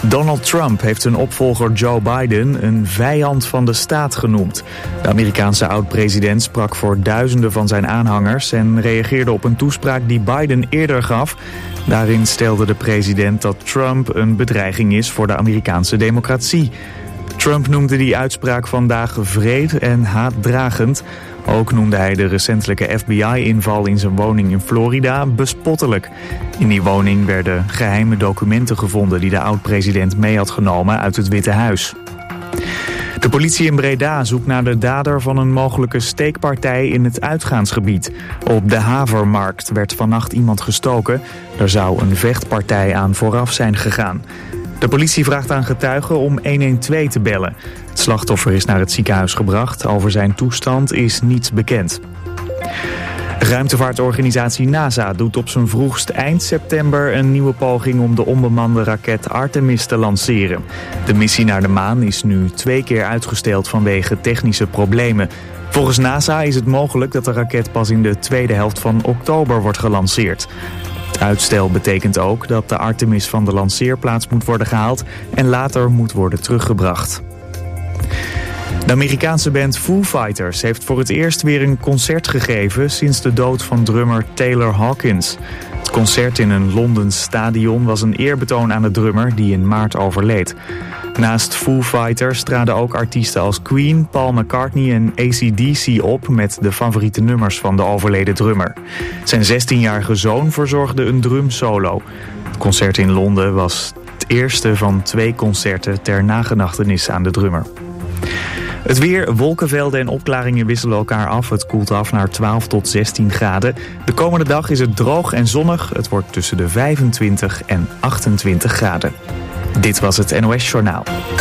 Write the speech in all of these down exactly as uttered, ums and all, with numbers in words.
Donald Trump heeft zijn opvolger Joe Biden een vijand van de staat genoemd. De Amerikaanse oud-president sprak voor duizenden van zijn aanhangers en reageerde op een toespraak die Biden eerder gaf. Daarin stelde de president dat Trump een bedreiging is voor de Amerikaanse democratie. Trump noemde die uitspraak vandaag wreed en haatdragend. Ook noemde hij de recentelijke F B I-inval in zijn woning in Florida bespottelijk. In die woning werden geheime documenten gevonden die de oud-president mee had genomen uit het Witte Huis. De politie in Breda zoekt naar de dader van een mogelijke steekpartij in het uitgaansgebied. Op de Havermarkt werd vannacht iemand gestoken. Er zou een vechtpartij aan vooraf zijn gegaan. De politie vraagt aan getuigen om honderdtwaalf te bellen. Het slachtoffer is naar het ziekenhuis gebracht. Over zijn toestand is niets bekend. Ruimtevaartorganisatie NASA doet op zijn vroegst eind september een nieuwe poging om de onbemande raket Artemis te lanceren. De missie naar de maan is nu twee keer uitgesteld vanwege technische problemen. Volgens NASA is het mogelijk dat de raket pas in de tweede helft van oktober wordt gelanceerd. Het uitstel betekent ook dat de Artemis van de lanceerplaats moet worden gehaald en later moet worden teruggebracht. De Amerikaanse band Foo Fighters heeft voor het eerst weer een concert gegeven sinds de dood van drummer Taylor Hawkins. Het concert in een Londens stadion was een eerbetoon aan de drummer die in maart overleed. Naast Foo Fighters traden ook artiesten als Queen, Paul McCartney en A C D C op met de favoriete nummers van de overleden drummer. Zijn zestienjarige zoon verzorgde een drumsolo. Het concert in Londen was het eerste van twee concerten ter nagedachtenis aan de drummer. Het weer, wolkenvelden en opklaringen wisselen elkaar af. Het koelt af naar twaalf tot zestien graden. De komende dag is het droog en zonnig. Het wordt tussen de vijfentwintig en achtentwintig graden. Dit was het N O S Journaal.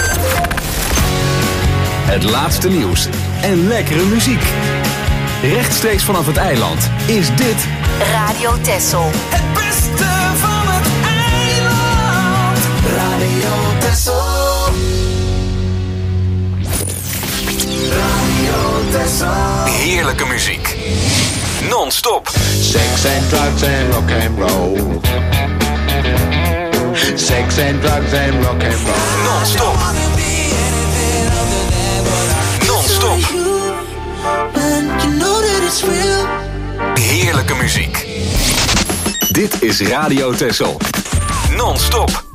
Het laatste nieuws en lekkere muziek. Rechtstreeks vanaf het eiland is dit Radio Texel. Het beste van het eiland. Radio Texel. Radio Texel. heerlijke muziek. Non-stop. Sex and drugs and rock and roll. Sex and drugs and rock and roll. Non-stop. Non-stop. Heerlijke muziek. Dit is Radio Texel. Non-stop.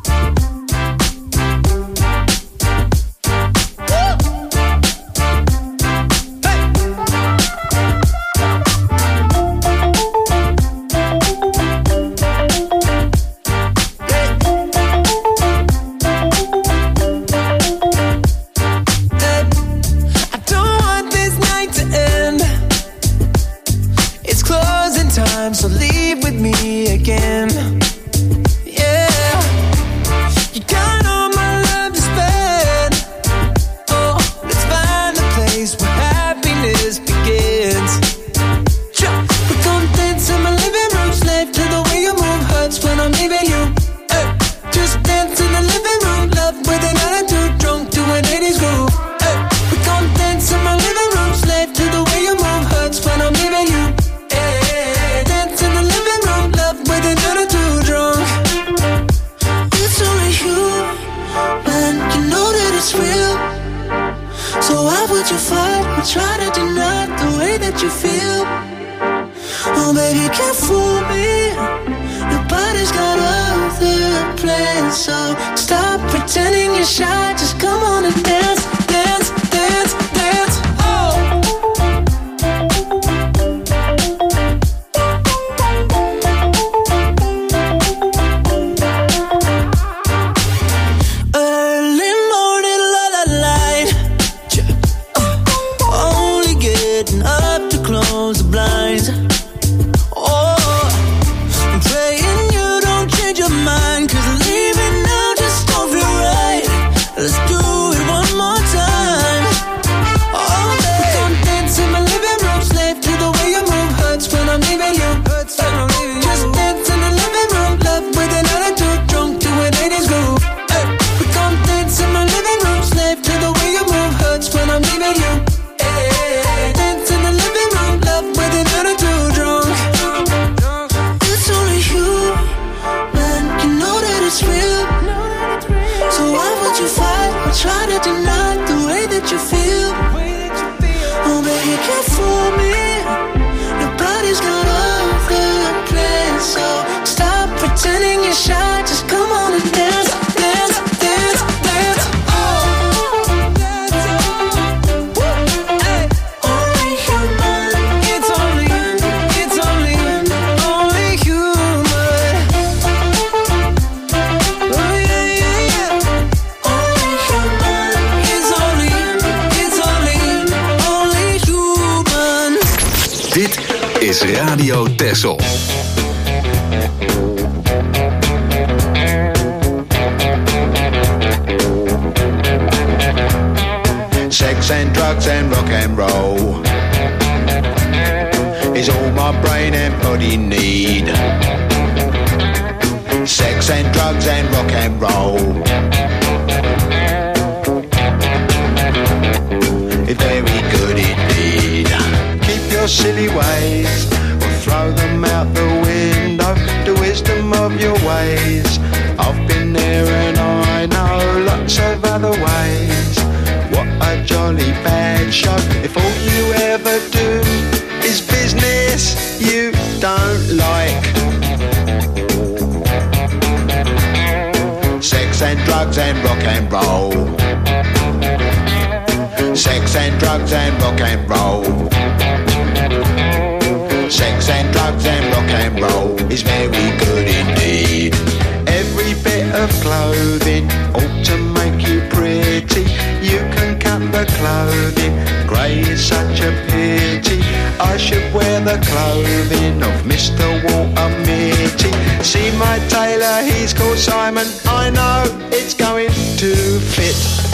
Praying you don't change your mind, 'cause leaving now just don't feel I try to deny the way that you feel. Oh, but you can't fool me. Nobody's got all the plans, so stop pretending you're shy. Just come on and dance, dance, dance, dance. Oh, hey. Only human. It's only, it's only, only human. Oh yeah, yeah, yeah. Only human. It's only, it's only, only human. Dit is Radio Texel. Sex and drugs and rock and roll is all my brain and body need. Sex and drugs and rock and roll is very good indeed. Keep your silly ways or throw them out the window. The wisdom of your ways, I've been there and I know lots of other ways. What a jolly bad show if all you ever do is business you don't like. Sex and drugs and rock and roll. Sex and drugs and rock and roll. Sex and drugs and rock and roll is very good indeed. Every bit of clothing ought to make you pretty. You can cut the clothing, grey is such a pity. I should wear the clothing of Mister Walter Mitty. See my tailor, he's called Simon. I know it's going to fit.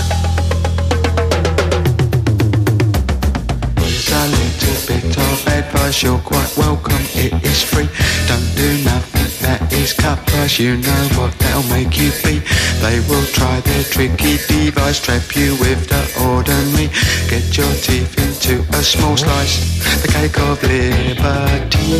Here's a little bit of advice, you're quite welcome, it is free. Don't do nothing that is cut price, you know what they'll make you be. They will try their tricky device, trap you with the ordinary. Get your teeth into a small slice, the cake of liberty.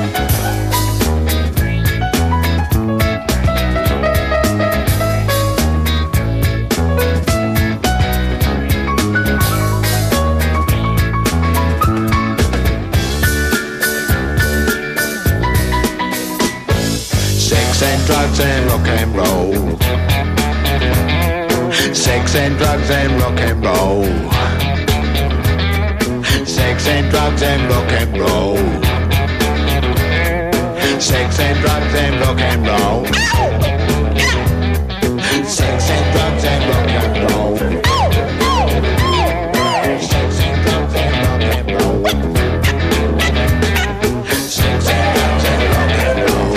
Drugs and rock and roll. Sex and drugs and rock and roll. Sex and drugs and rock and roll. Sex and drugs and rock and roll. Sex and drugs and rock and roll. Sex and drugs and rock and roll. Sex and drugs and rock and roll.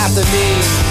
after me.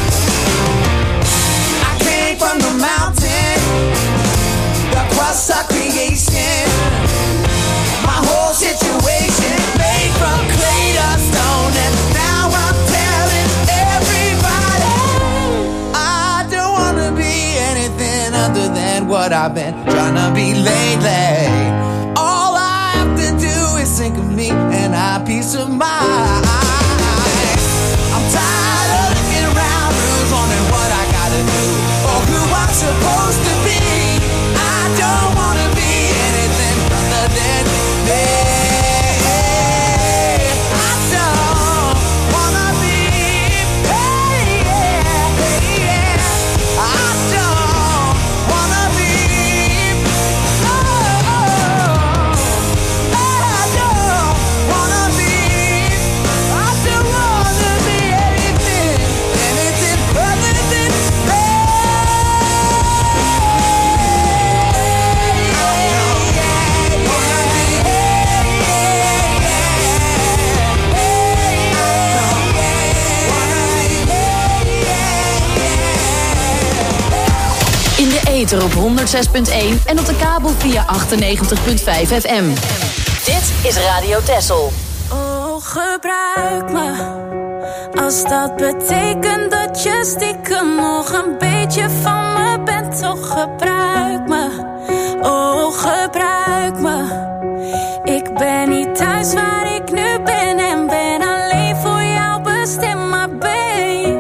I came from the mountain, the crust of creation. My whole situation made from clay to stone, and now I'm telling everybody I don't wanna be anything other than what I've been trying to be lately. All I have to do is think of me and I peace of mind. I'm tired of looking around, who's wondering what I gotta do or who I'm supposed to be. I don't wanna be anything other than me. I don't wanna be, hey, yeah, hey, yeah. I don't wanna be, no, I don't wanna be, I don't wanna be anything, anything other than me. In de ether op honderd zes punt één en op de kabel via achtennegentig punt vijf F M. Dit is Radio Texel. Oh, gebruik me, als dat betekent dat je stiekem nog een beetje van me bent. Toch gebruik me, oh gebruik me. Ik ben niet thuis waar ik nu ben en ben alleen voor jou bestemd, maar babe.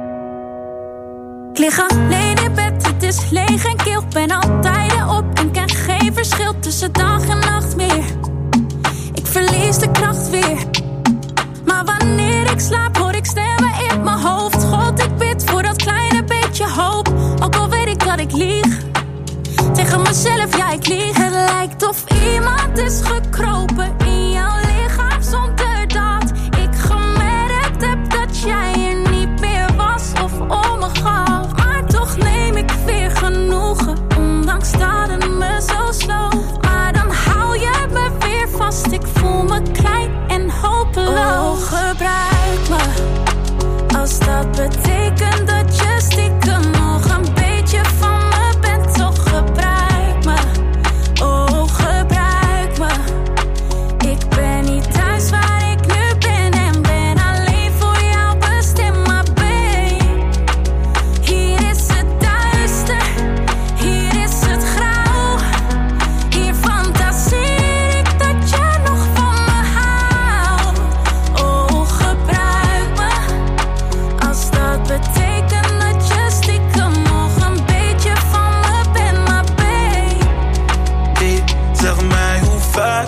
Ik lig alleen in bed, het is leeg en kil. Ben altijd op en ken geen verschil tussen dag en nacht meer. Ik verlies de kracht weer, maar wanneer ik slaap hoor ik stemmen in mijn hoofd. God, ik bid voor dat kleine beetje hoop, ook al weet ik dat ik lieg. Tegen mezelf, ja ik lieg. Het lijkt of iemand is gekropen in jouw lichaam zonder dat ik gemerkt heb dat jij er niet meer was of om me gaf. Maar toch neem ik weer genoegen, ondanks dat het me zo sloot. Maar dan hou je me weer vast, ik voel me klein en hopeloos. Oh, gebruik me, als dat betekent dat je stiekem nog een beetje van me bent. Toch gebruik me, oh gebruik me. Ik ben niet thuis waar ik nu ben en ben alleen voor jou bestemd, maar babe. Hier is het duister, hier is het grauw. Hier fantaseer ik dat je nog van me houdt. Oh gebruik me, als dat betekent dat je stiekem nog een beetje van me bent, maar babe. Hey, zeg mij hoe vaak,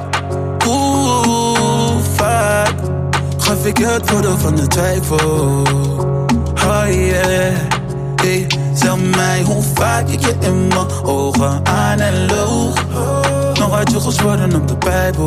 hoe vaak gaf ik je het voordeel van de twijfel. Oh yeah. Hey, zeg mij hoe vaak ik je in mijn ogen aan en loog. Nog uit je gezworen op de Bijbel.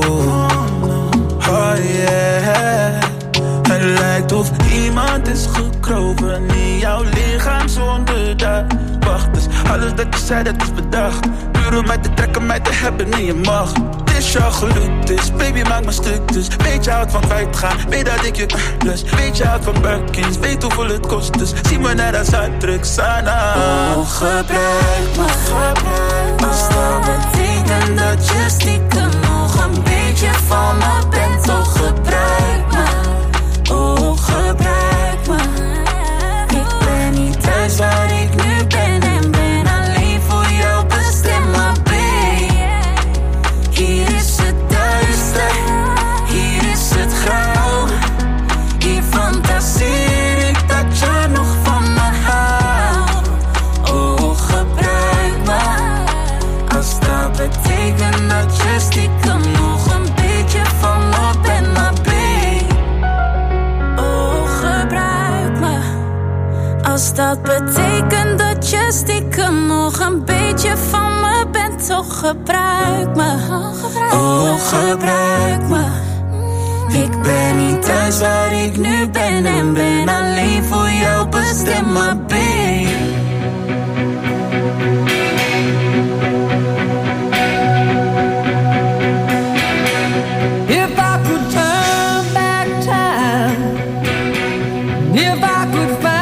Oh yeah. Het lijkt of iemand is gekropen in jouw lichaam zonder dat. Wacht, dus alles dat je zei dat is bedacht. Puur om mij te trekken, mij te hebben in je macht. Het is jou gelukt, dus baby maak me stuk. Dus weet je houdt van kwijtgaan, weet dat ik je lust. Weet je houdt van Birkins, weet hoeveel het kost. Dus zie me net als uitdruk, Sana. Oh gebruik me, gebruik. Als dat betekent dat je stiekem nog een beetje van me bent. Toch gebruik me, oh gebruik me. Ik ben niet thuis waar ik nu ben en ben alleen voor jou bestemd, maar babe. Hier is het duister, hier is het grauw. Hier fantaseer ik dat je nog van me houdt. Oh gebruik me, als dat betekent dat je stiekem nog een beetje van me bent, maar babe. Oh gebruik me, als dat betekent dat je stiekem nog een beetje van me bent. Toch gebruik me, oh gebruik me. Ik ben niet thuis waar ik nu ben en ben alleen voor jou bestemd, maar babe. If I could turn back time, if I could find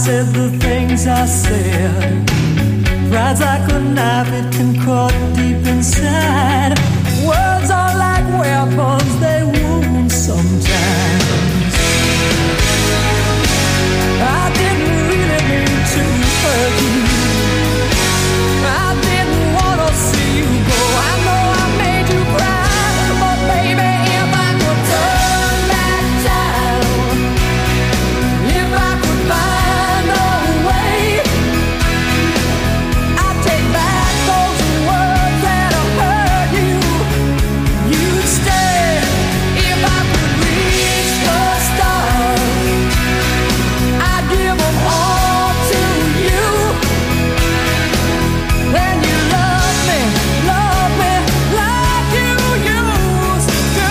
said the things I said. Pride's like a knife, it can cut deep inside. Words are like weapons, they wound sometimes. I didn't really mean to hurt you. I didn't want to see you go. I know I made you cry, but baby, if I could turn back time, if I could find a way, I'd take back those words that have hurt you. You'd stay if I could reach the stars. I'd give them all to you. Then you love me, love me like you used to.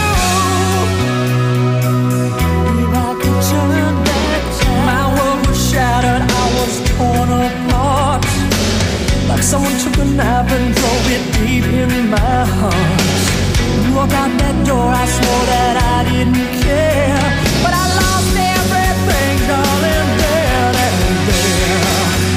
If I could turn back time, my world was shattered, I was torn apart. Like someone took a knife and drove it deep in my heart. You walked out that door, I swore that I didn't care, but I lost everything, darling, there and there.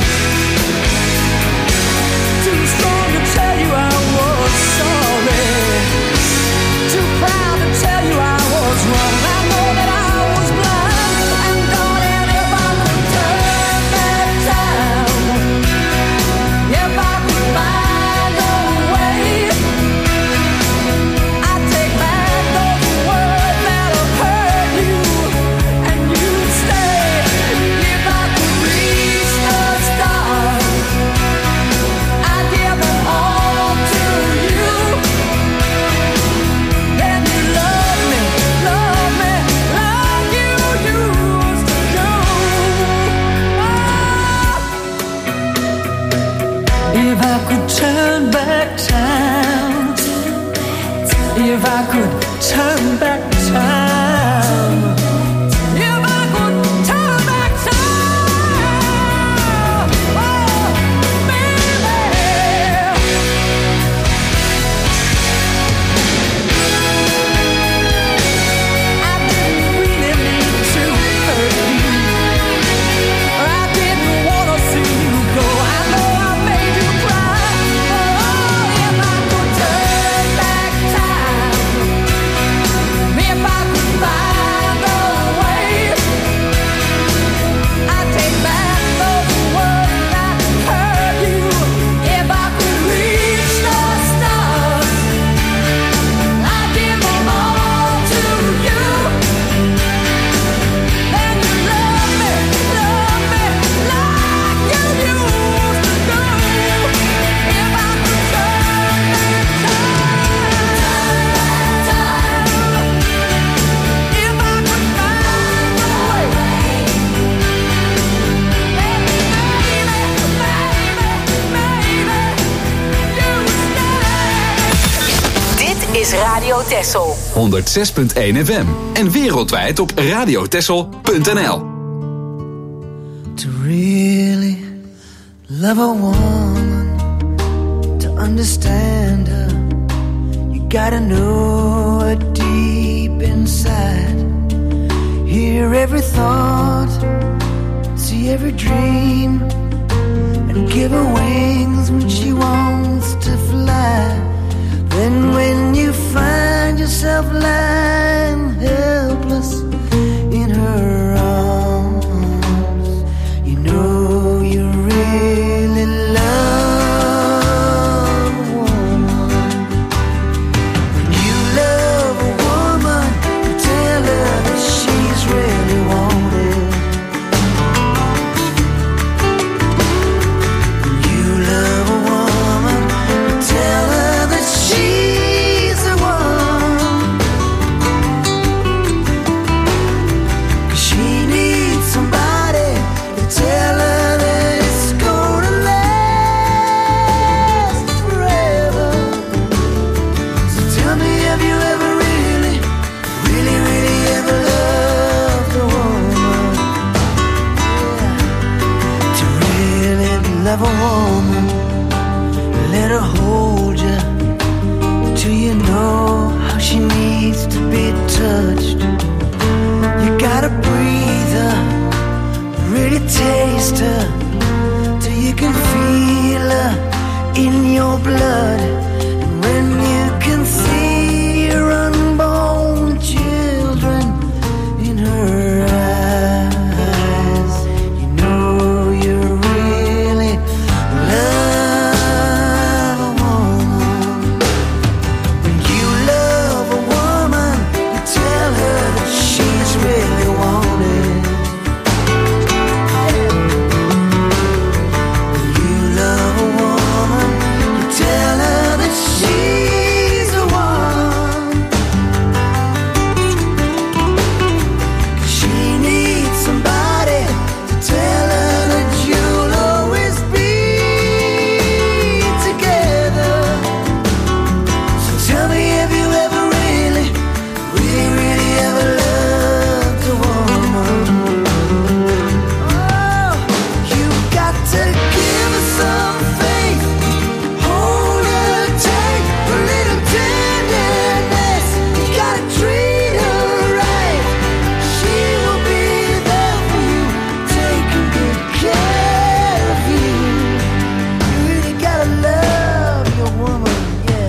Too strong to tell you I was sorry. Too proud to tell you I was wrong. I know that I was blind. And darling, if I could turn back time, if I could find a way, I'd take back those words that have hurt you, and you'd stay. If I could reach the stars, I'd give them all to you. Then you love me, love me like you used to do. If I could turn back time, if I could turn back time, if I could turn back time, oh, baby. I didn't really mean to hurt you. I didn't want to see you go. I know I made you cry. Oh, if I could turn back time, if I could find a way, I'd take back those words that hurt you. If I could reach the stars, I'd give them all to you. Then you love me, love me like you used to do. If I could turn back time, if I could find a way, baby, baby, baby, you stay. Dit is Radio Texel. honderdzes punt één F M en wereldwijd op radiotessel punt n l. To really love a woman, to understand her, you gotta know her deep inside. Hear every thought, see every dream, and give her wings when she wants to fly. Then when you find yourself lying helpless in her arms, you know you really love a woman. When you love a woman, you tell her that she's really wanted. When you love a woman, you tell her that she's the one. taste her, till you can feel her in your blood. And when you can see your unborn children in her eyes, you know you really love a woman. When you love a woman, you tell her that she's really wanted. When you love a woman, you tell her that she's the one. 'Cause she needs somebody to tell her that you'll always be together. So tell me, have you ever really, really, really ever loved a woman? Oh, you got to give her some faith, hold her tight, a little tenderness. You gotta treat her right. She will be there for you, taking good care of you. You really gotta love your woman, yeah.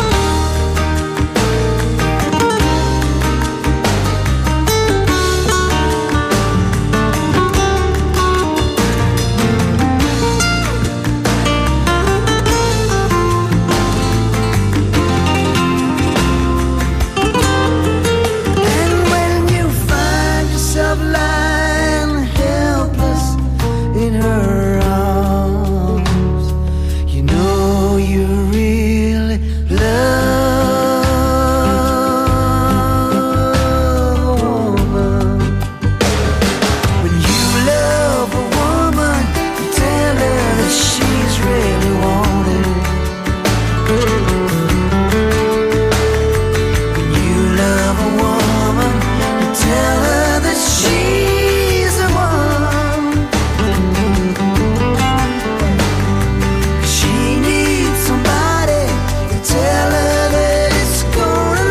And when you find yourself lying helpless in her arms, you know you really love a woman. When you love a woman, you tell her that she's really wanted. When you love a woman, you tell her that she's the one. She needs somebody to tell her that it's gonna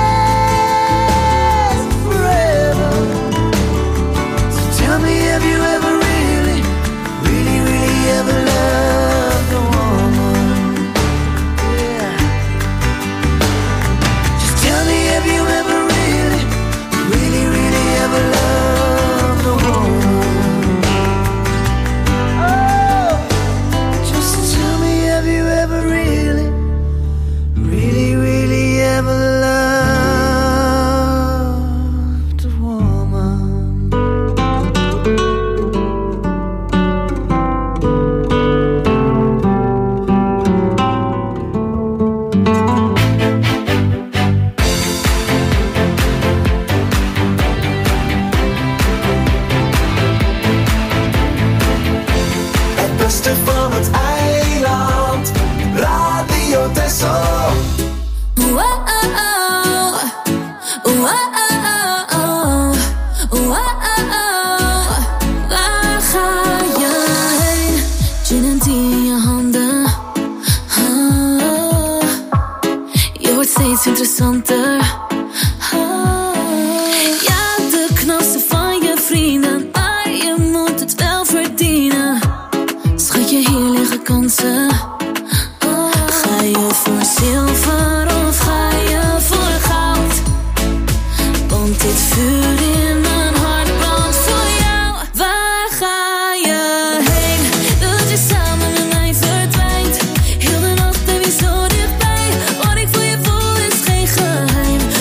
last forever. So tell me, have you ever really, really, really ever loved a woman? Yeah. Just tell me, have you ever really, really, really ever loved a woman? Oh, just tell me, have you ever really, really, really ever loved a woman? Het beste van het eiland, Radio Texel. Wow, wow, wow. Waar ga je heen? Gin en thee in je handen. Ah, je wordt steeds interessanter. Ah, ja, de knapste van je vrienden, maar je moet het wel verdienen. Schatje, hier liggen kansen. Ga je voor zilver of ga je voor goud? Want dit vuur in mijn hart brandt voor jou. Waar ga je heen? Dat je samen met mij verdwijnt. Heel de nacht ben je zo dichtbij. Wat ik voor je voel is geen geheim.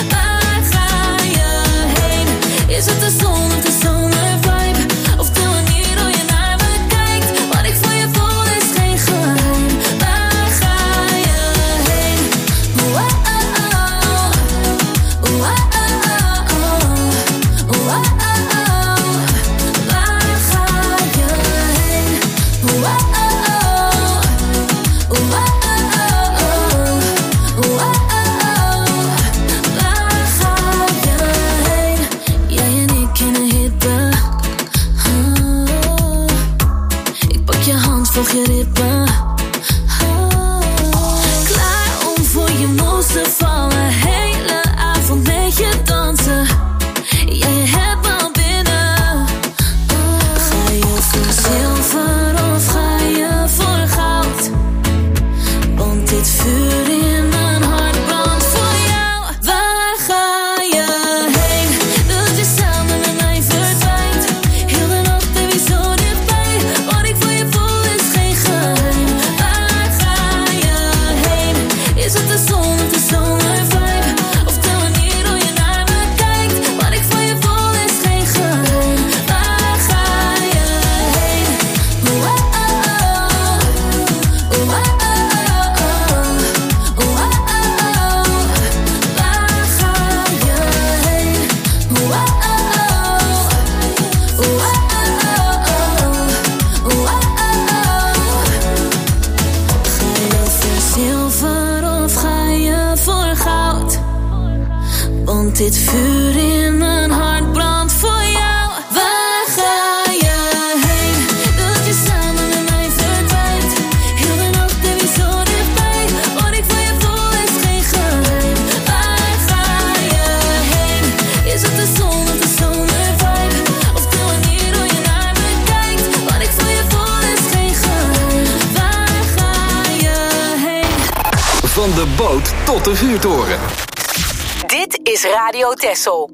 Dit vuur in mijn hart brandt voor jou. Waar ga je heen? Dat je samen met mij verdwijnt. Heel de nacht ben je zo dichtbij. Wat ik van je voel is geen geheim. Waar ga je heen? Is het de zon of de zomervibe? Of de manier hoe je naar me kijkt? Wat ik van je voel is geen geheim. Waar ga je heen? Van de boot tot de vuurtoren. Dit is Radio Texel.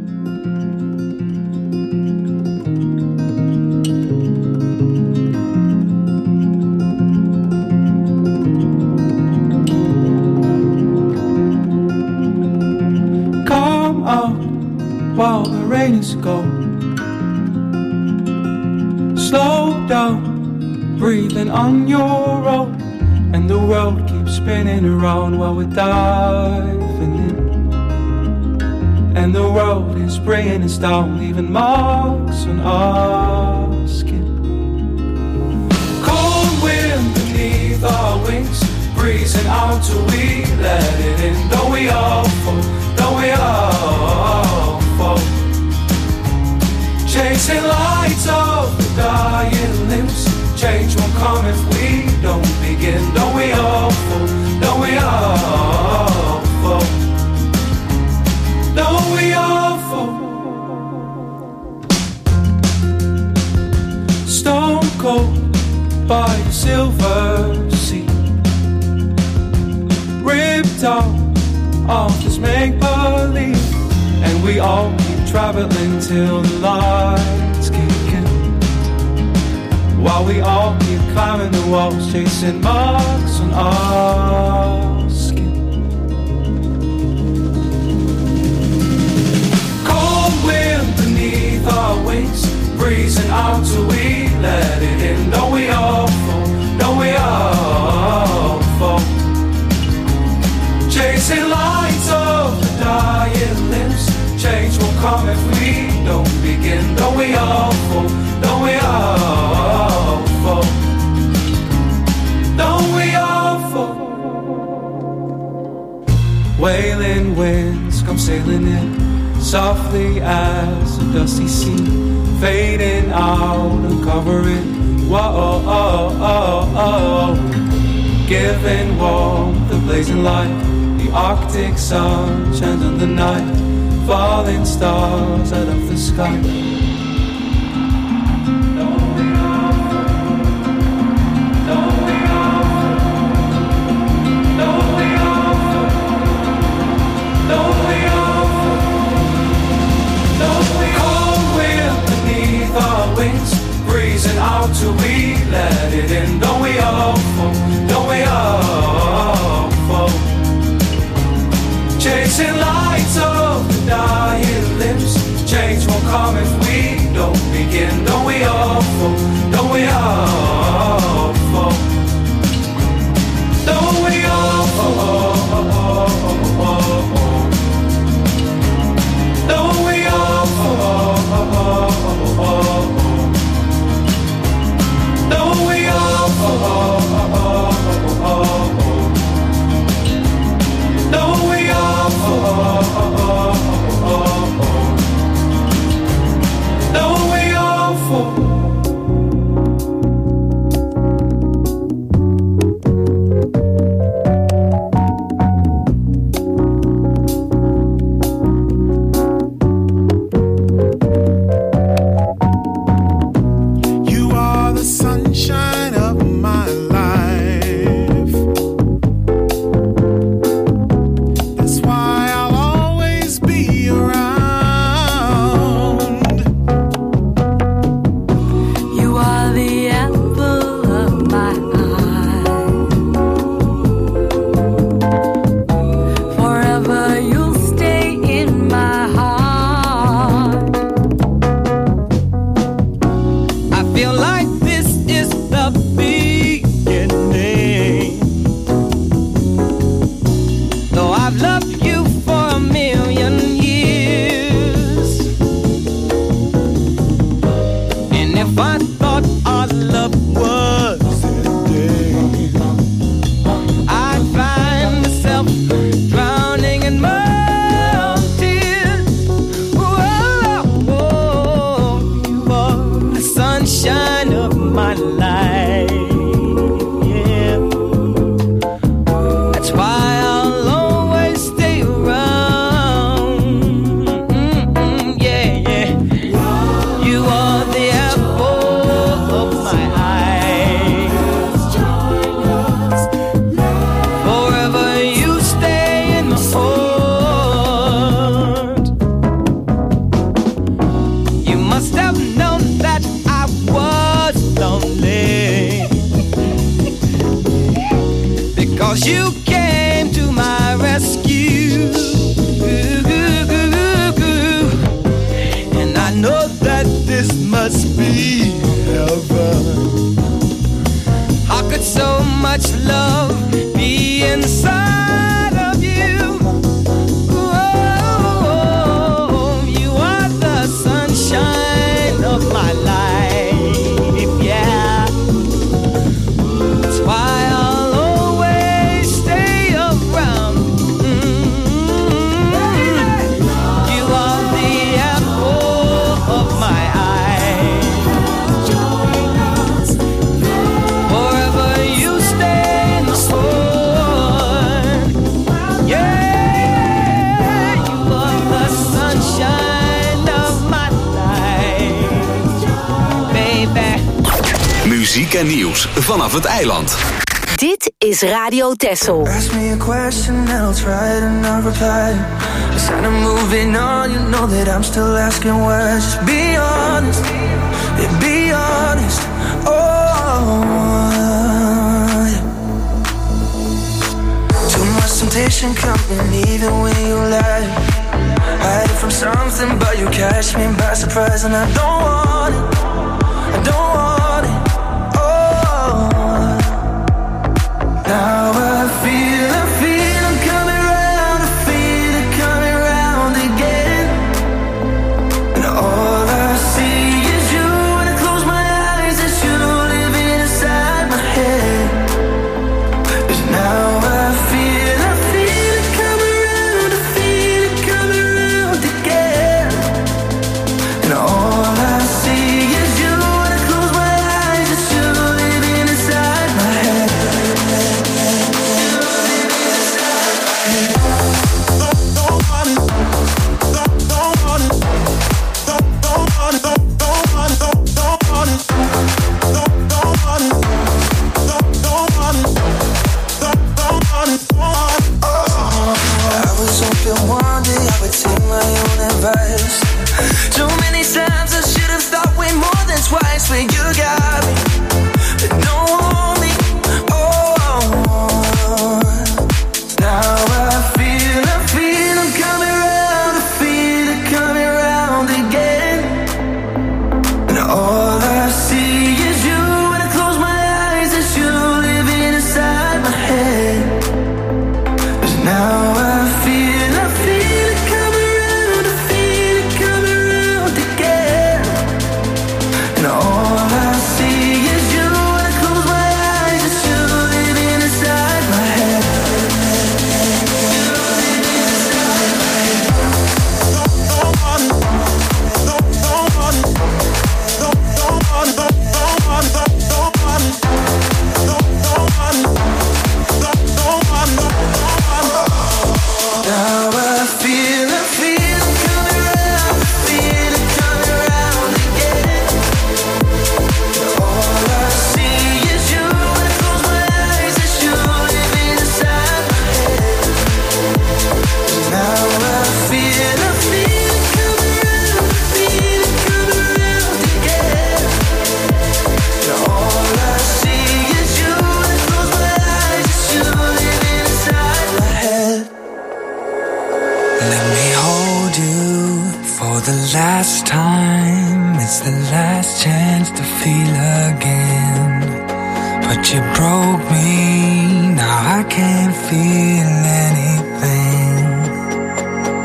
Come out while the rain is gone. Slow down, breathing on your own. And the world keeps spinning around while we're diving in. And the world is bringing us down, leaving marks on our skin. Cold wind beneath our wings, breezing out till we let it in. Don't we all fall, don't we all fall? Chasing lights of the dying limbs, change won't come if we don't begin. Don't we all fall, don't we all fall? Don't we all fall? Stone cold by the silver sea, ripped out of this make-believe. And we all keep traveling till the lights kick in, while we all keep climbing the walls, chasing marks on our skin. Wind beneath our wings, breezing out till we let it in. Don't we all fall, don't we all fall? Chasing lights of the dying limbs, change will come if we don't begin. Don't we all fall, don't we all fall? Don't we all fall? Wailing winds come sailing in, softly as a dusty sea, fading out and covering. Whoa, oh, oh, oh. Giving warmth, the blazing light, the Arctic sun shines on the night, falling stars out of the sky. Breezing out till we let it in. Don't we all fall, don't we all fall? Chasing lights of the dying limbs, change won't come if we don't begin. Don't we all fall, don't we all fall? Don't we all fall? Don't we all fall? Don't we all fall? Don't we all fall? Don't we all fall? If I thought our love was ending, I'd find myself drowning in my own tears. Whoa, whoa, you are the sunshine of my life. Yeah, that's why I'll always stay around. Mm-mm, yeah, yeah. You are the apple of my eye. Forever you stay in my heart. You must have known that I was lonely, because you came to my rescue. And I know that this must be heaven. How could so much love be inside of you? Oh, you are the sunshine of my life, yeah. That's why I'll always stay around. Mm-hmm. You are the apple of my eye. Forever you stay in my heart. Yeah, you are the sunshine of my life, baby. Muziek en nieuws vanaf het eiland. Dit is Radio Texel. Ask me a question and I'll try to not reply. Instead of moving on, you know that I'm still asking why. Just be honest, yeah, be honest. Oh, yeah. Too much temptation coming even when you lie. Hide from something, but you catch me by surprise, and I don't want it. I don't want it. Oh, now I feel, I feel I'm coming round. I feel it coming round again. And all I see is you. When I close my eyes, it's you living inside my head. 'Cause now I feel, I feel it coming round. I feel it coming round again. And all I see is you. When I close my eyes, it's you living inside my head. I was hoping one day I would take my own advice. Too many times I should have thought way more than twice, but you got me, but don't want me. Oh, now I feel, I feel I'm coming round. I feel it coming round again. And all I see is you. When I close my eyes, it's you living inside my head. 'Cause now I feel, I feel it coming round. I feel it coming round again. And all I see is you. When I close my eyes, it's you living inside my head. Now I feel, I feel it coming round. I feel it coming round again. All I see is you. When I close my eyes, it's you living inside my head. Now I feel, I feel it coming round. I feel it coming round again. All I see is you. When I close my eyes, it's you living inside my head. Let me hold you for the last time. It's the last chance to feel again. But you broke me, now I can't feel anything.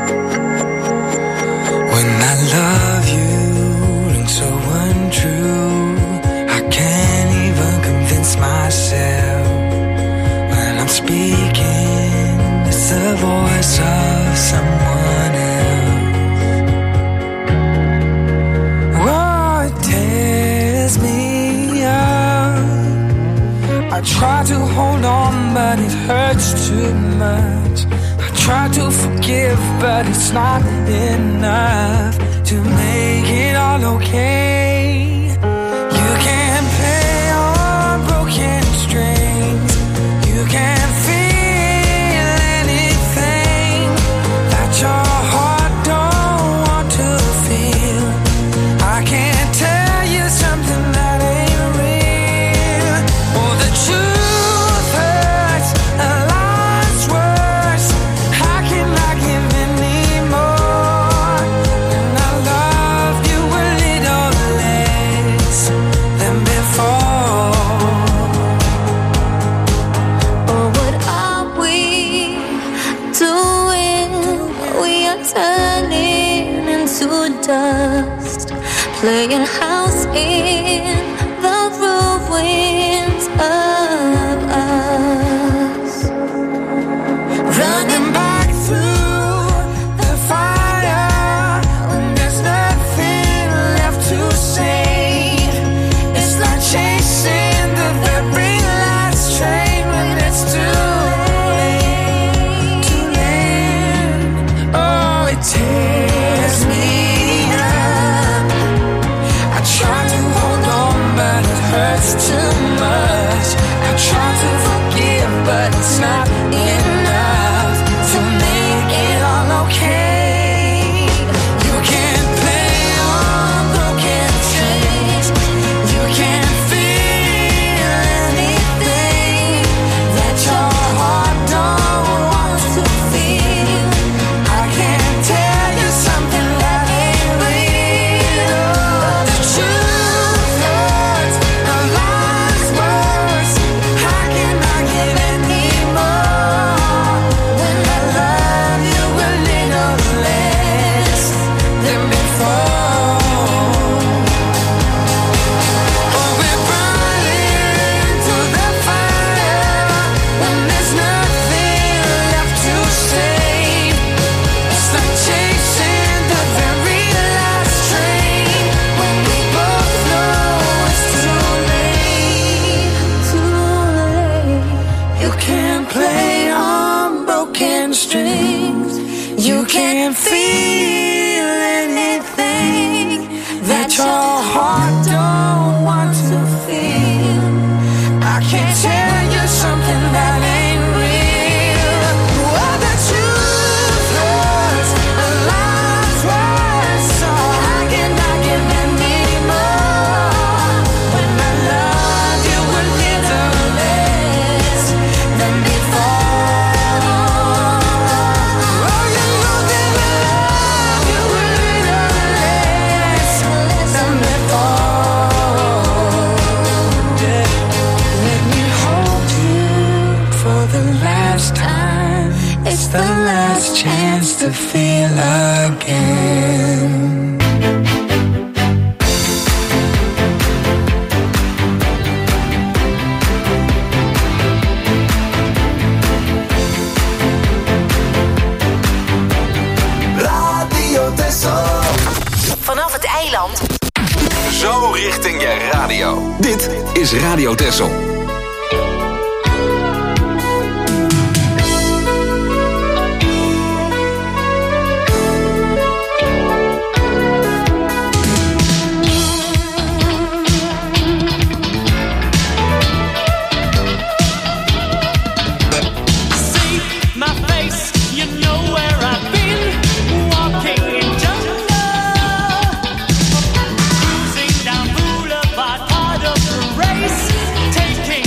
When I love you, rings so untrue. I try to hold on, but it hurts too much. I try to forgive, but it's not enough to make it all okay. You can't play on broken strings. You can't feel anything that your heart don't want to feel. I can't tell you something that ain't real. Oh, the truth hurts, a lie's worse. How can I give any more? And I love you a little less than before. Oh, what are we doing? We are turning into dust, playing house in the ruins of us. Running back through the fire when there's nothing left to save. It's like chasing the very last train when it's too late, too late. Oh, it tears me up. I try to hold on, but it hurts too much. I try to forgive, but it's not enough to make it all okay. You can't play on broken strings. You can't feel anything that your heart don't want to feel. I can't tell you something that ain't real. The truth hurts, a lie's worse. How can I give any more when I love you a little less than before? Oh, we're burning through the fire when there's nothing left to save. It's like chasing the very last train when we both know it's too late, too late. You can't play on broken strings. You can't feel anything that your heart don't want to feel. I can't tell you something that ain't real. Oh, the truth hurts, a lie's worse. So how can I give any more when I love you a little less than before? Oh, you know that I love you a little less than before. Yeah. Let me hold you for the last time. It's the last chance to feel again. Radio Texel. Vanaf het eiland. Zo richting je radio. Dit is Radio Texel. See my face, you know where I've been. Walking in jungle, cruising down Boulevard, part of the race. Taking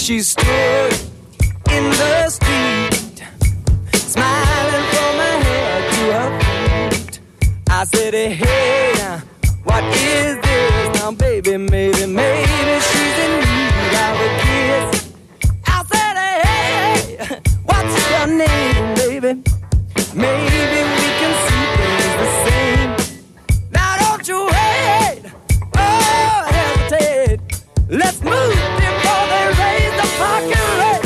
she stood in the street, smiling from her head to her feet. I said, hey, now, what is this? Now, baby, maybe, maybe she's in need of a kiss. I said, hey, what's your name, baby? Maybe we can see things the same. Now, don't you wait, oh, hesitate. Let's move before they raise the parking rate.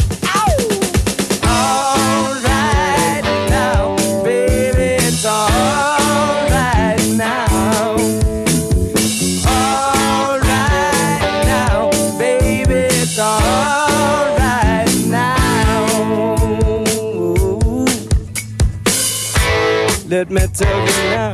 All right now, baby, it's all right now. All right now, baby, it's all right now. Let me tell you now.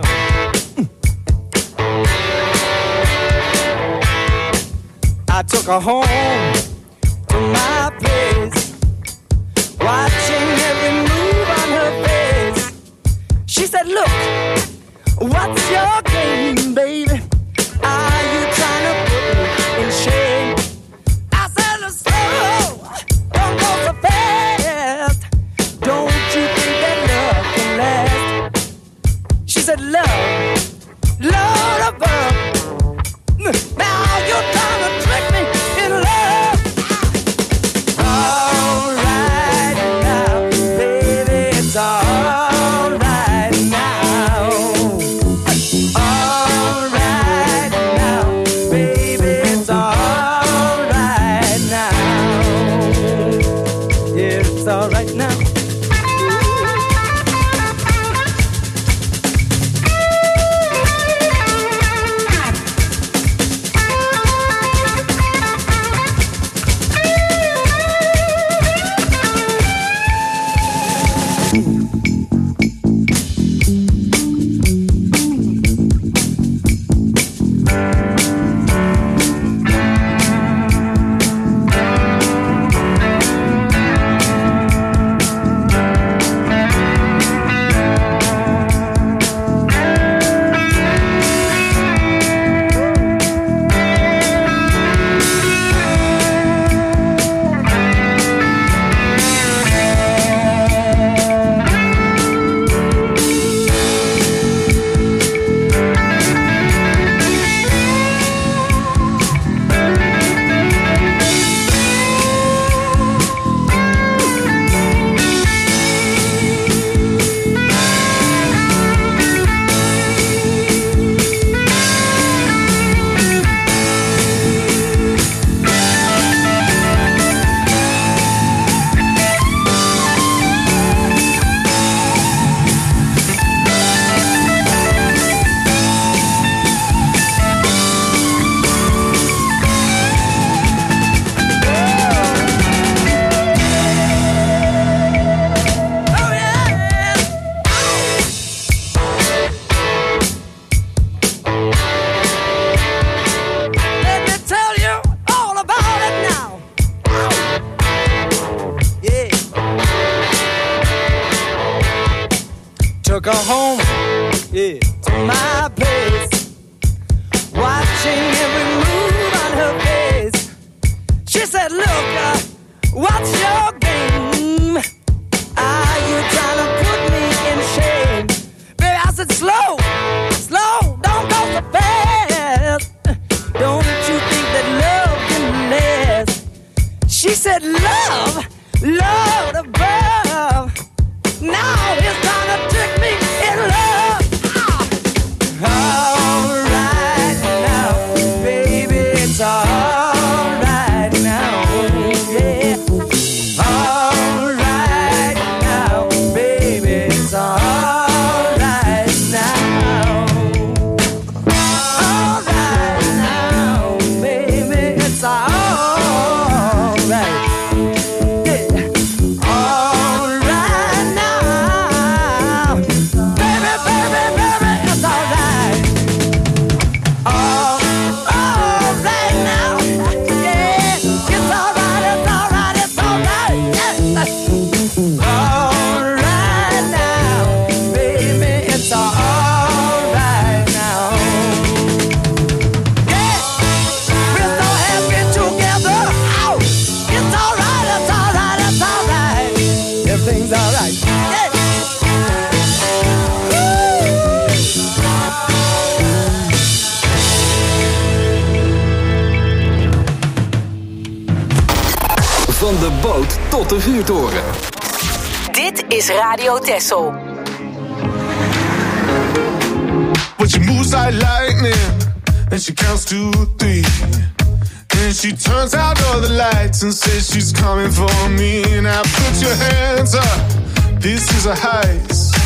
I took her home to my place, watching every move on her face. She said, look, what's your game, baby? Are you trying to put me in shame? I said, look, slow, don't go so fast. Don't you think that love can last? She said, love, love above. Now you're trying to trick me in love. All right now, baby, it's all right now. All right now, baby, it's all right now. Yeah, it's all right now. Took her home, yeah, to my place, watching every move on her face. She said, look, uh, what's your game? Are you trying to put me in shame? Baby, I said, slow, slow, don't go so fast. Don't you think that love can last? She said, love, love above. Now it's time to trick me in love. All right now, baby, it's all right now, yeah. All right now, baby, it's all right now. All right now, baby, it's all right. Yeah. All right now. de boot tot de vuurtoren. Dit is Radio Texel. But she moves like lightning, and she counts to three. And she turns out all the lights and says she's coming for me. Now put your hands up, this is a heist.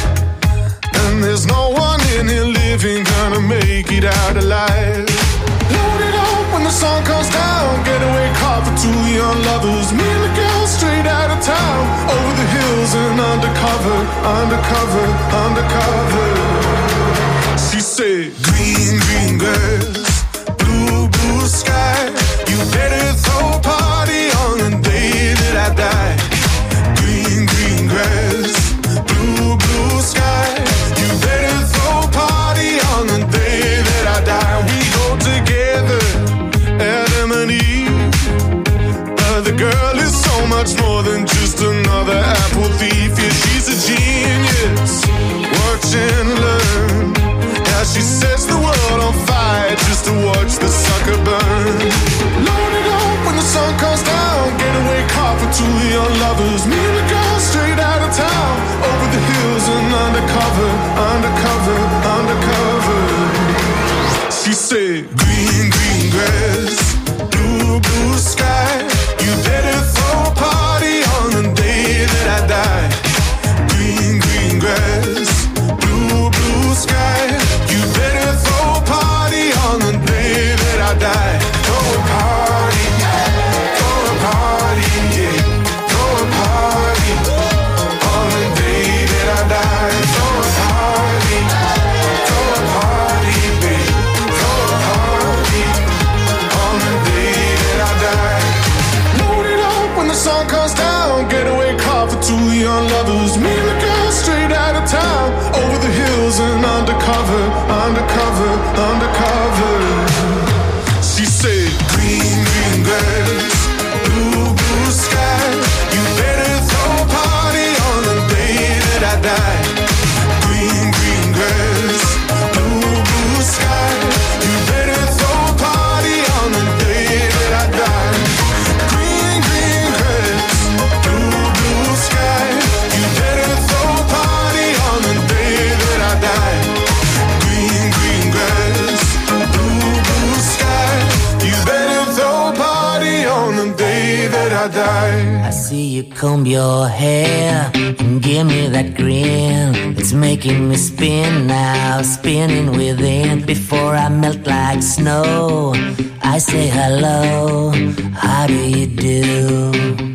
And there's no one in here living gonna make it out alive. Load it up when the sun comes down. Getaway car for two young lovers. Me and the girl straight out of town. Over the hills and undercover, undercover, undercover. She said, green, green grass, blue, blue sky. You better throw a party on the day that I die. Green, green grass, blue, blue sky. You better throw a party on the day that I die. We go together, Adam and Eve. But the girl is so much more than just another apple thief. Yeah, she's a genius. Watch and learn. Now she sets the world on fire just to watch the sucker burn. Load it up when the sun comes down. Getaway car for two young lovers. Me and the girl straight out of town. Over the hills and undercover, undercover, undercover. She said, green, green grass, blue, blue sky. You better throw a party on the day that I die. Green, green grass, blue, blue sky. You better throw a party on the day that I die. Throw a party, throw a party, yeah. Throw a party on the day that I die. Throw a party, throw a party, babe. Throw a party on the day that I die. Load it up when the sun comes down. Getaway car for two young lovers. Me and the girl straight out of town. Over the hills and undercover, undercover, undercover. She said, green, green grass, blue, blue sky. You better throw a party on the day that I die. Green, green grass, blue, blue sky. You better throw a party on the day that I die. Green, green grass, blue, blue sky. You better throw a party on the day that I die. Green, green grass, blue, blue sky. You better throw a party on the day that I die. I see you comb your hair and give me that grin. It's making me spin now, spinning within. Before I melt like snow, I say hello, how do you do?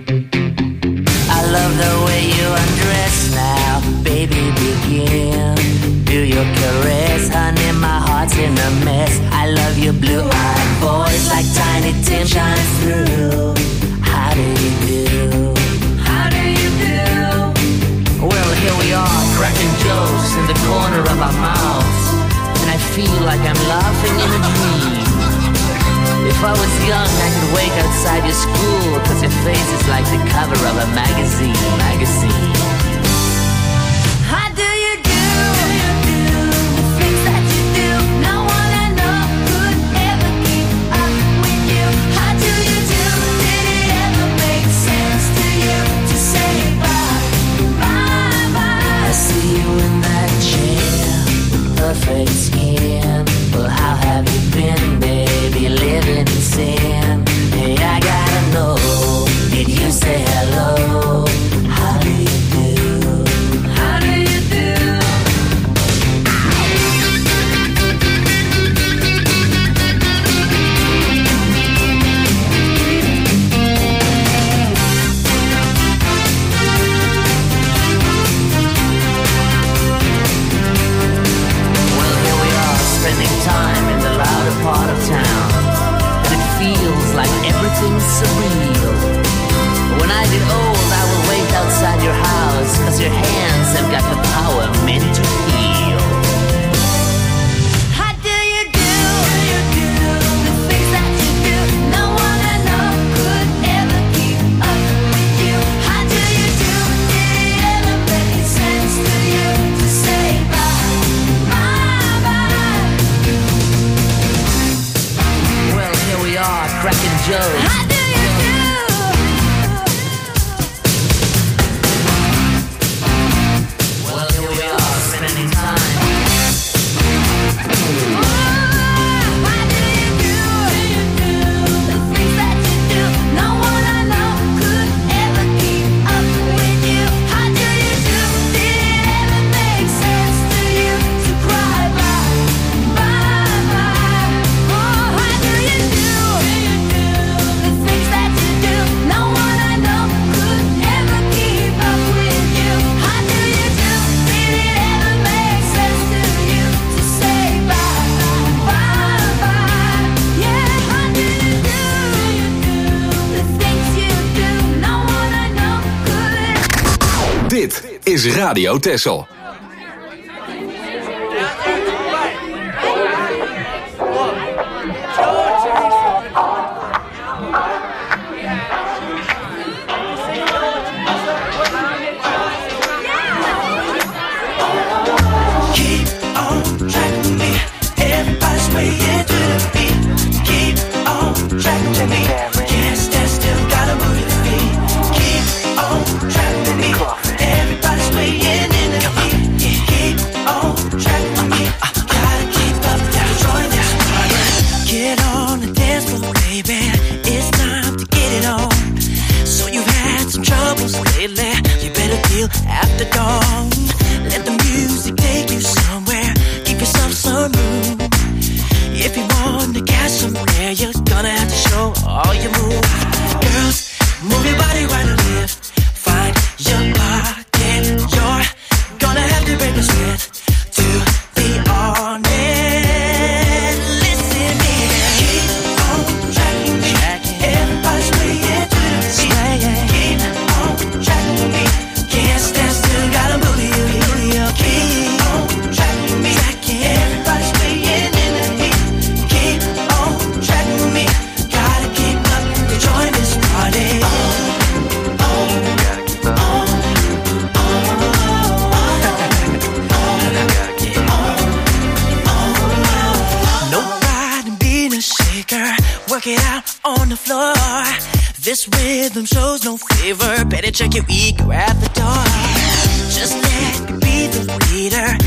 I love the way you undress now, baby, begin. Do your caress, honey, my heart's in a mess. I love your blue-eyed voice like Tiny Tim shining through. How do you do? How do you do? Well, here we are, cracking jokes in the corner of our mouths, and I feel like I'm laughing in a dream. If I was young, I could wait outside your school, cause your face is like the cover of a magazine, magazine. How do you do? The things that you do, no one I know could ever keep up with you. How do you do? Did it ever make sense to you to say bye, bye, bye? I see you in that chair, perfect skin. Well, how have you been, baby, living in sin? Hey, I gotta know, did you say hello? How do you do? How do you do? is Radio Texel. After dawn, let the music take you somewhere. Give yourself some room. If you want to catch some air, you're gonna have to show all your moves. Girls, move your body right and left. Find your pocket. You're gonna have to break a sweat to be honest. Listen, baby, keep on tracking me. Everybody's swaying to the beat. Keep on tracking me. Can't stand still, gotta move you. Keep on tracking me. Everybody's swaying in the heat. Keep on tracking me. Gotta keep up to join this party. Oh, oh, oh, oh. No pride in being a shaker. Work it out on the floor. This rhythm shows no favor. Better check your ego at the door. Just let me be the leader.